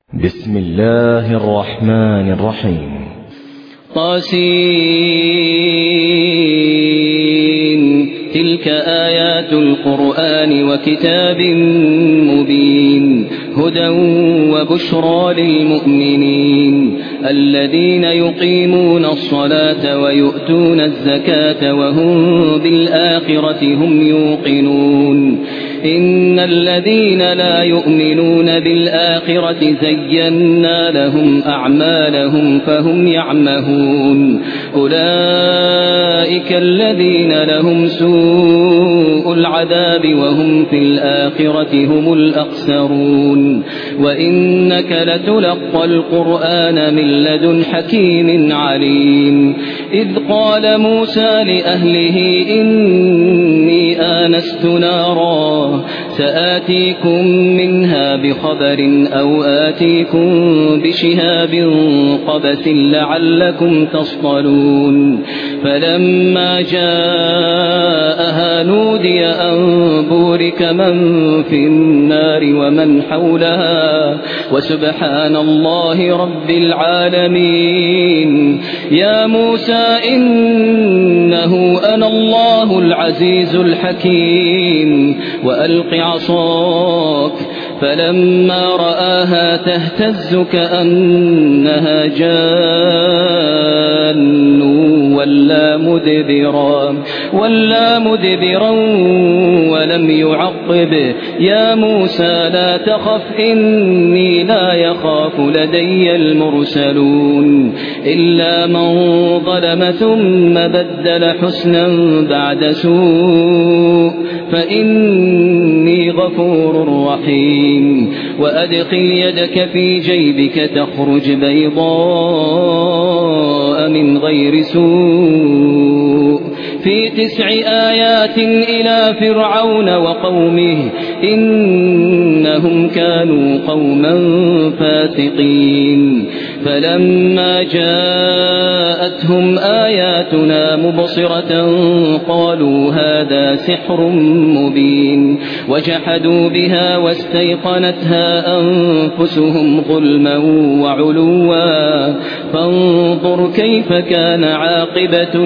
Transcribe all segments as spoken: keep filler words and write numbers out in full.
بسم الله الرحمن الرحيم. طاسين تلك آيات القرآن وكتاب مبين هدى وبشرى للمؤمنين الذين يقيمون الصلاة ويؤتون الزكاة وهم بالآخرة هم يوقنون إن الذين لا يؤمنون بالآخرة زينا لهم أعمالهم فهم يعمهون أولئك الذين لهم سوء العذاب وهم في الآخرة هم الأخسرون وإنك لتلقى القرآن من لدن حكيم عليم إذ قال موسى لأهله إني آنست نارا سآتيكم منها بخبر أو آتيكم بشهاب قبس لعلكم تصطلون فلما جاءها نودي أن بورك من في النار ومن حولها وسبحان الله رب العالمين يا موسى إنه أنا الله العزيز الحكيم وألق عصاك فلما رآها تهتز كأنها جان ولا مدبرا ولا مدبرا ولم يعقب يا موسى لا تخف إني لا يخاف لدي المرسلون إلا من ظلم ثم بدل حسنا بعد سوء فإني غفور رحيم وأدخل يدك في جيبك تخرج بيضاء من غير سوء في تسع آيات إلى فرعون وقومه إنهم كانوا قوما فاسقين فلما جاءتهم آياتنا مبصرة قالوا هذا سحر مبين وجحدوا بها واستيقنتها أنفسهم ظلما وعلوا فانظر كيف كان عاقبة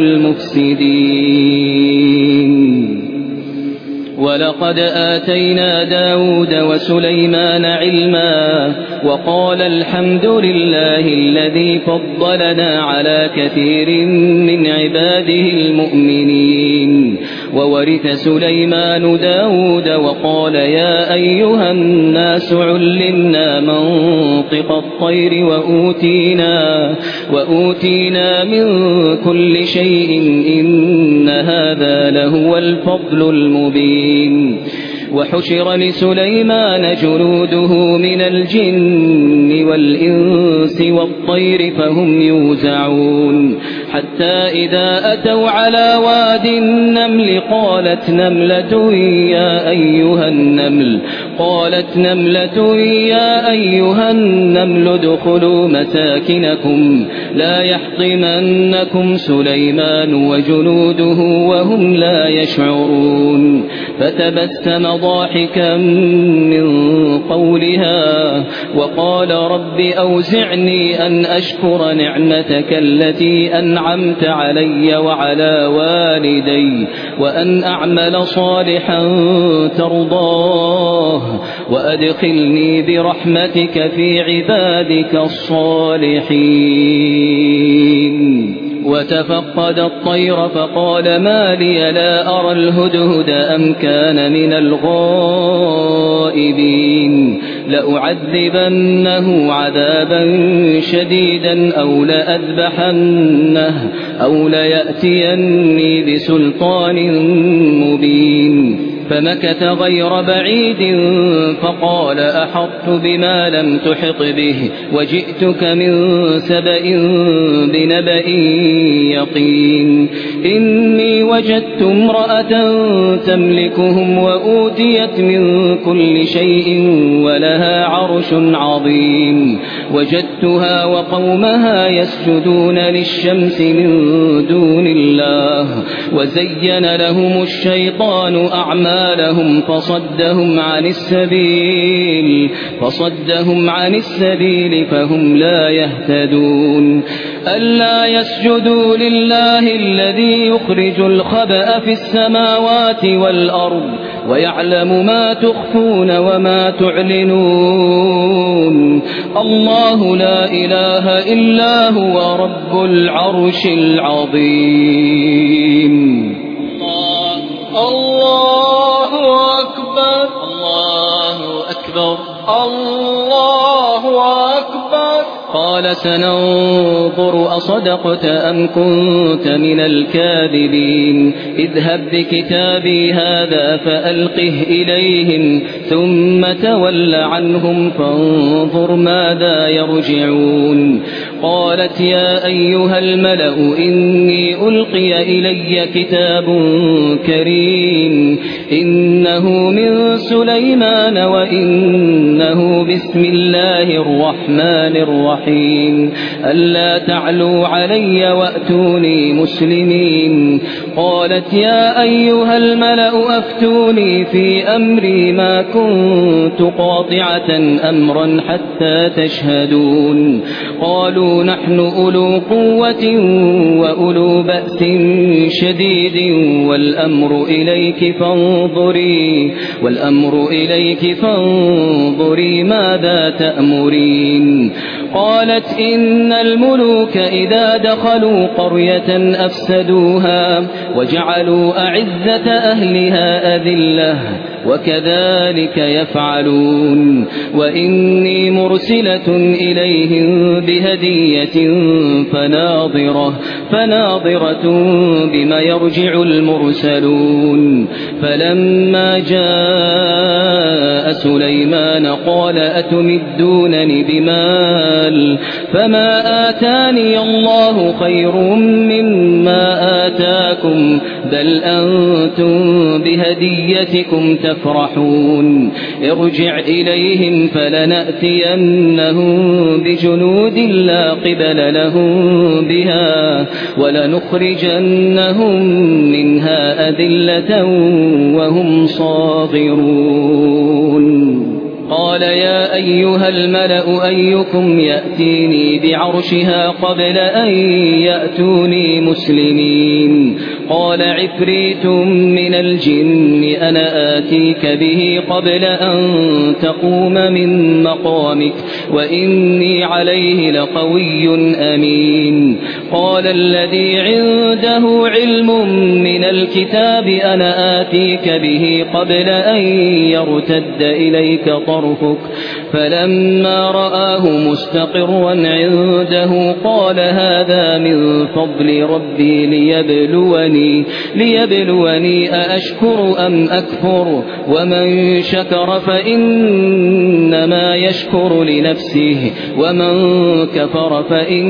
المفسدين ولقد آتينا داود وسليمان علما وقال الحمد لله الذي فضلنا على كثير من عباده المؤمنين وورث سليمان داود وقال يا أيها الناس علمنا منطق الطير وأوتينا, وأوتينا من كل شيء إن هذا لهو الفضل المبين وحشر لسليمان جنوده من الجن والإنس والطير فهم يوزعون حتى إذا أتوا على واد النمل قالت نملة يا أيها النمل قالت نملة يا أيها النمل ادخلوا مساكنكم لا يحطمنكم سليمان وجنوده وهم لا يشعرون فتبسم ضاحكا من قولها وقال رب أوزعني أن أشكر نعمتك التي أنعمت علي وعلى والدي وأن أعمل صالحا ترضاه وأدخلني برحمتك في عبادك الصالحين وتفقد الطير فقال ما لي لا أرى الهدهد أم كان من الغائبين لأعذبنه عذابا شديدا أو لأذبحنه أو ليأتيني بسلطان مبين فمكث غير بعيد فقال أحطت بما لم تحط به وجئتك من سبأ بنبأ يقين إني وجدت امرأة تملكهم وأوتيت من كل شيء ولها عرش عظيم وجدتها وقومها يسجدون للشمس من دون الله وزين لهم الشيطان أعمالهم أعمالهم فصدهم عن السبيل فصدهم عن السبيل فهم لا يهتدون ألا يسجدوا لله الذي يخرج الخبأ في السماوات والأرض ويعلم ما تخفون وما تعلنون الله لا إله إلا هو رب العرش العظيم. الله الله أكبر الله أكبر الله أكبر. قال سننظر أصدقت أم كنت من الكاذبين اذهب بكتابي هذا فألقه إليهم ثم تول عنهم فانظر ماذا يرجعون. قالت يا أيها الملأ إني ألقي إلي كتاب كريم إنه من سليمان وإنه بسم الله الرحمن الرحيم ألا تعلوا علي وأتوني مسلمين. قالت يا أيها الملأ أفتوني في أمري ما كنت قاطعة أمرا حتى تشهدون. قالوا نحن أولو قوة وأولو بأس شديد والأمر إليك فانظري والأمر إليك فانظري ماذا تأمرين. قالت إن الملوك إذا دخلوا قرية أفسدوها وجعلوا أعزة أهلها أذلة وكذلك يفعلون. وإني مرسلة إليهم بهدية فناظرة فناظرة بما يرجع المرسلون. فلما جاء سليمان قال أتمدونني بمال فما آتاني الله خير مما آتاكم بل أنتم بهديتكم تفرحون. ارجع إليهم فلنأتينهم بجنود لا قبل لهم بها ولنخرجنهم منها أذلة وهم صاغرون. قال يا أيها الملأ أيكم يأتيني بعرشها قبل أن يأتوني مسلمين. قال عفريت من الجن أنا آتيك به قبل أن تقوم من مقامك وإني عليه لقوي أمين. قال الذي عنده علم من الكتاب أنا آتيك به قبل أن يرتد إليك طرفك فلما رآه مستقرا عنده قال هذا من فضل ربي ليبلوني ليبلوني أأشكر أم أكفر ومن شكر فإنما يشكر لنفسه ومن كفر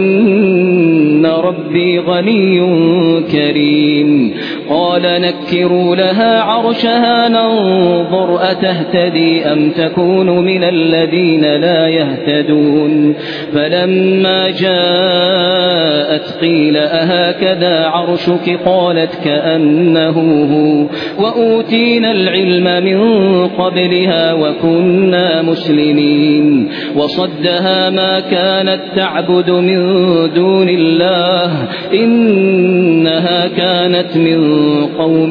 فإن ربي غني كريم. قال نكروا لها عرشها ننظر أتهتدي أم تكون من الذين لا يهتدون. فلما جاءت قيل أهكذا عرشك قالت كأنه هو وأوتينا العلم من قبلها وكنا مسلمين. وصدها ما كانت تعبد من دون الله إنها كانت من قوم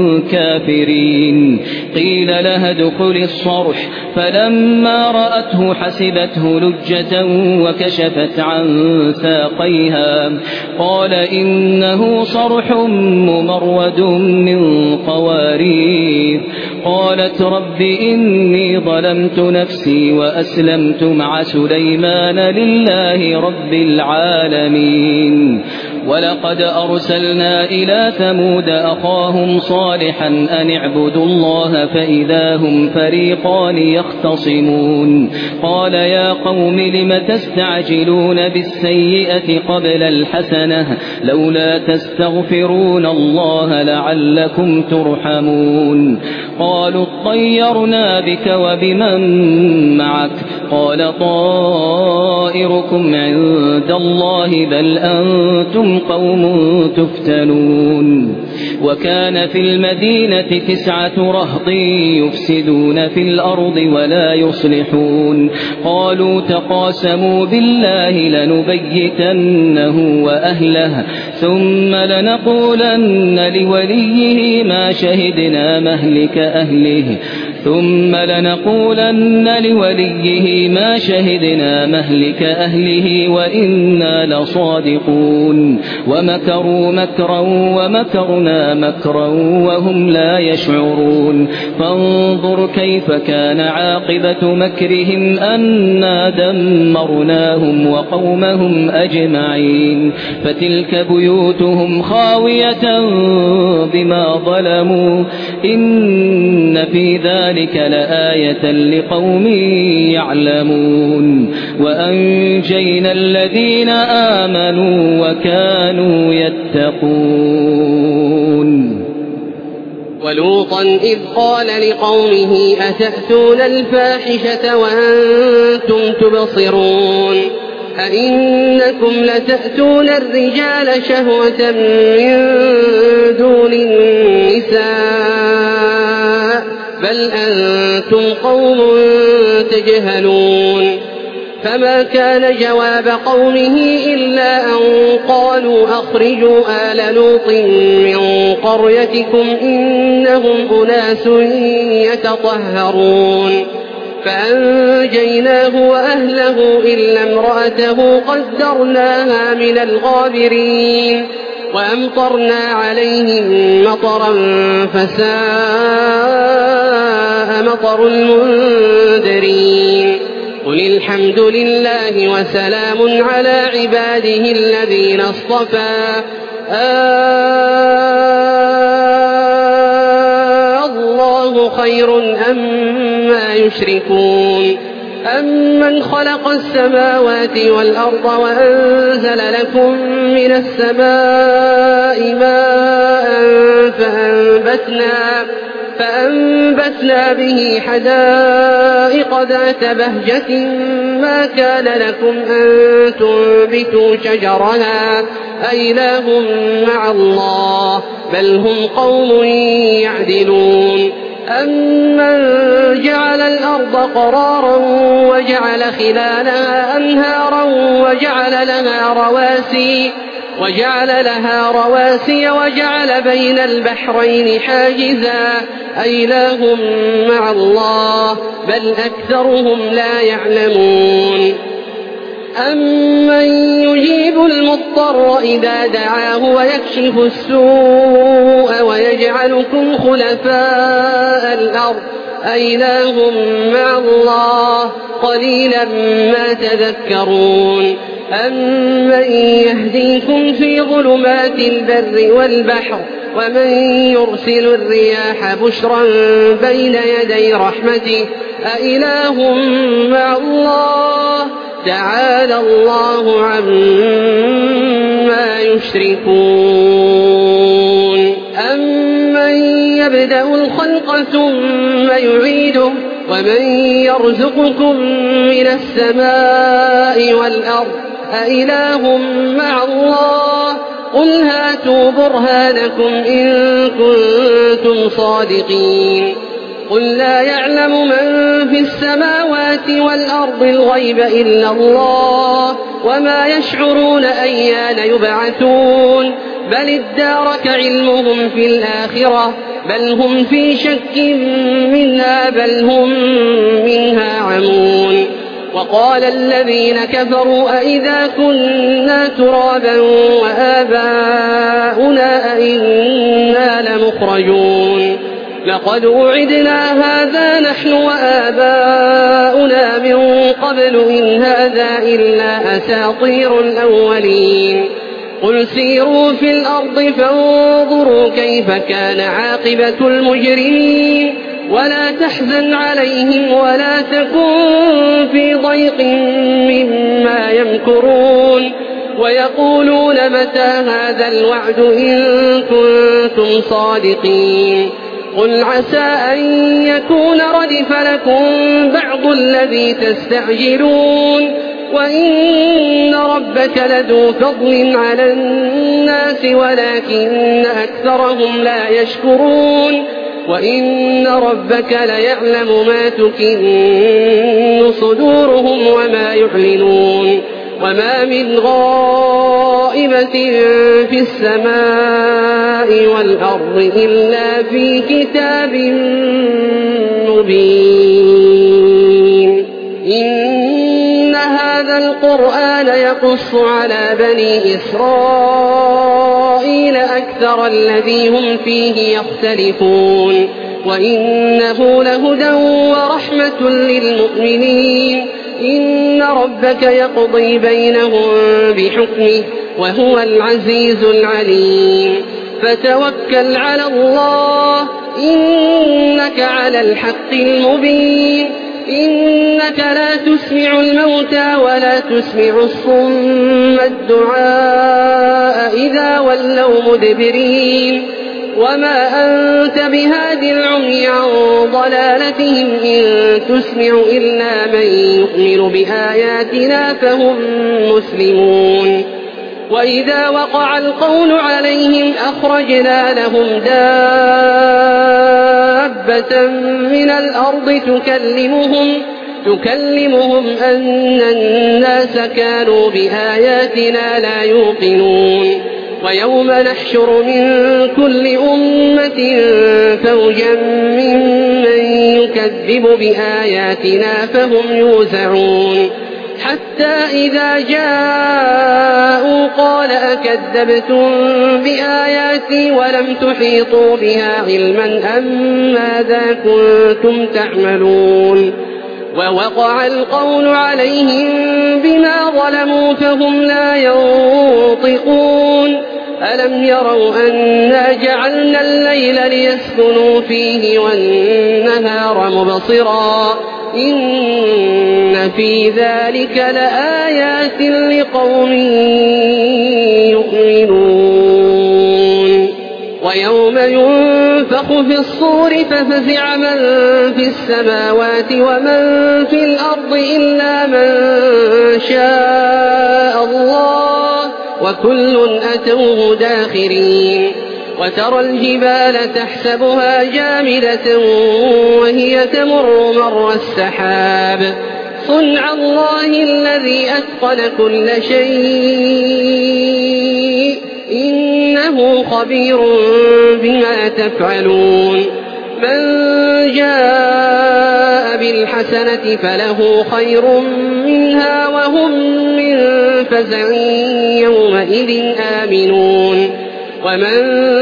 كافرين. قيل لها ادخل الصرح فلما رأته حسبته لجة وكشفت عن ساقيها قال إنه صرح ممرد من قوارير. قالت رب إني ظلمت نفسي وأسلمت مع سليمان لله رب العالمين. ولقد أرسلنا إلى ثمود أخاهم صالحا أن اعبدوا الله فإذا هم فريقان يختصمون. قال يا قوم لم تستعجلون بالسيئة قبل الحسنة لولا تستغفرون الله لعلكم ترحمون. قالوا اطيرنا بك وبمن معك قال طائر طائركم عند الله بل أنتم قوم تفتنون وكان في المدينة تسعة رهط يفسدون في الأرض ولا يصلحون قالوا تقاسموا بالله لنبيتنه وأهله ثم لنقولن لوليه ما شهدنا مهلك أهله ثم لنقولن لوليه ما شهدنا مهلك أهله وإنا لصادقون ومكروا مكرا ومكرنا مكرا وهم لا يشعرون فانظر كيف كان عاقبة مكرهم أنا دمرناهم وقومهم أجمعين فتلك بيوتهم خاوية بما ظلموا إن في ذلك ذلك لآية لقوم يعلمون وأنجينا الذين آمنوا وكانوا يتقون ولوطا إذ قال لقومه أتأتون الفاحشة وأنتم تبصرون أئنكم لتأتون الرجال شهوة من دون النساء بل أنتم قوم تجهلون فما كان جواب قومه إلا أن قالوا أخرجوا آل لوط من قريتكم إنهم أناس يتطهرون فأنجيناه وأهله إلا امرأته قدرناها من الغابرين وأمطرنا عليهم مطرا فساء مطر المنذرين قل الحمد لله وسلام على عباده الذين اصطفى آه الله خير أما يشركون أمن خلق السماوات والأرض وأنزل لكم من السماء ماء فأنبتنا, فأنبتنا به حدائق ذات بهجة ما كان لكم أن تنبتوا شجرها أإله مع الله بل هم قوم يعدلون أمن جعل الأرض قرارا وجعل خلالها أنهارا وجعل لها رواسي وجعل لها رواسي وجعل بين البحرين حاجزا أإله مع الله بل أكثرهم لا يعلمون أمن يجيب المضطر إذا دعاه ويكشف السوء ويجعلكم خلفاء الأرض أإله مع الله قليلا ما تذكرون أمن يهديكم في ظلمات البر والبحر ومن يرسل الرياح بشرا بين يدي رحمته أإله مع الله تعالى الله عما يشركون أمن يبدأ الخلق ثم يعيده ومن يرزقكم من السماء والأرض أإله مع الله قل هاتوا برهانكم إن كنتم صادقين قل لا يعلم من في السماوات والأرض الغيب إلا الله وما يشعرون أيان يبعثون بل ادارك علمهم في الآخرة بل هم في شك منها بل هم منها عمون وقال الذين كفروا أئذا كنا ترابا وآباؤنا أئنا لمخرجون لقد وعدنا هذا نحن وآباؤنا من قبل إن هذا إلا أساطير الأولين قل سيروا في الأرض فانظروا كيف كان عاقبة المجرمين ولا تحزن عليهم ولا تكن في ضيق مما يمكرون ويقولون متى هذا الوعد إن كنتم صادقين قل عسى أن يكون ردف لكم بعض الذي تستعجلون وإن ربك لذو فضل على الناس ولكن أكثرهم لا يشكرون وإن ربك ليعلم ما تكن صدورهم وما يعلنون وما من غائبة في السماء والأرض إلا في كتاب مبين إن هذا القرآن يقص على بني إسرائيل أكثر الذي هم فيه يختلفون وإنه لهدى ورحمة للمؤمنين إن ربك يقضي بينهم بحكمه وهو العزيز العليم فتوكل على الله إنك على الحق المبين إنك لا تسمع الموتى ولا تسمع الصم الدعاء إذا ولوا مدبرين وما أنت بهاد العمي عن ضلالتهم إن تسمع إلا من يؤمن بآياتنا فهم مسلمون وإذا وقع القول عليهم أخرجنا لهم دابة من الأرض تكلمهم تكلمهم أن الناس كانوا بآياتنا لا يوقنون ويوم نحشر من كل أمة فوجا ممن يكذب بآياتنا فهم يوزعون حتى إذا جاءوا قال أكذبتم بآياتي ولم تحيطوا بها علما أم ماذا كنتم تعملون ووقع القول عليهم بما ظلموا فهم لا ينطقون ألم يروا أنا جعلنا الليل ليسكنوا فيه والنهار مبصرا إن في ذلك لآيات لقوم يؤمنون ويوم ينفخ في الصور ففزع من في السماوات ومن في الأرض إلا من شاء الله وكل أتوه داخرين وترى الجبال تحسبها جامدة وهي تمر مر السحاب صنع الله الذي أتقن كل شيء إنه خبير بما تفعلون من جاء بالحسنة فله خير منها وهم من فزع يومئذ آمنون ومن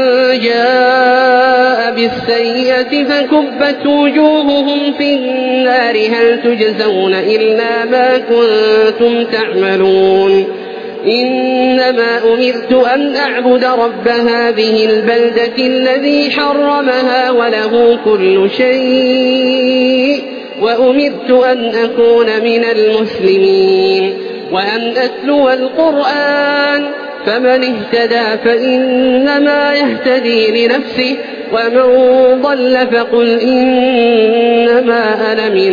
جاء بالسيئة فكبت وجوههم في النار هل تجزون إلا ما كنتم تعملون إنما أمرت أن أعبد رب هذه البلدة الذي حرمها وله كل شيء وأمرت أن أكون من المسلمين وأن أتلو القرآن فمن اهتدى فإنما يهتدي لنفسه ومن ضل فقل إنما أنا من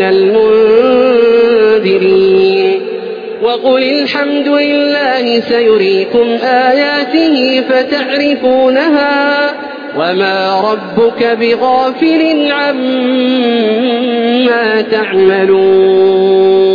المنذرين وقل الحمد لله سيريكم آياته فتعرفونها وما ربك بغافل عما تعملون